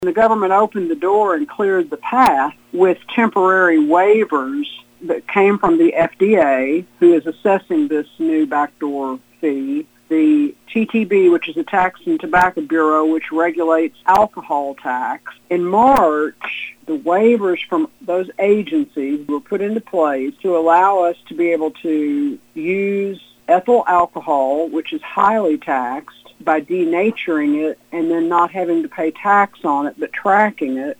The government opened the door and cleared the path with temporary waivers that came from the FDA, who is assessing this new backdoor fee, the TTB, which is the Tax and Tobacco Bureau, which regulates alcohol tax. In March, the waivers from those agencies were put into place to allow us to be able to use ethyl alcohol, which is highly taxed, by denaturing it and then not having to pay tax on it but tracking it.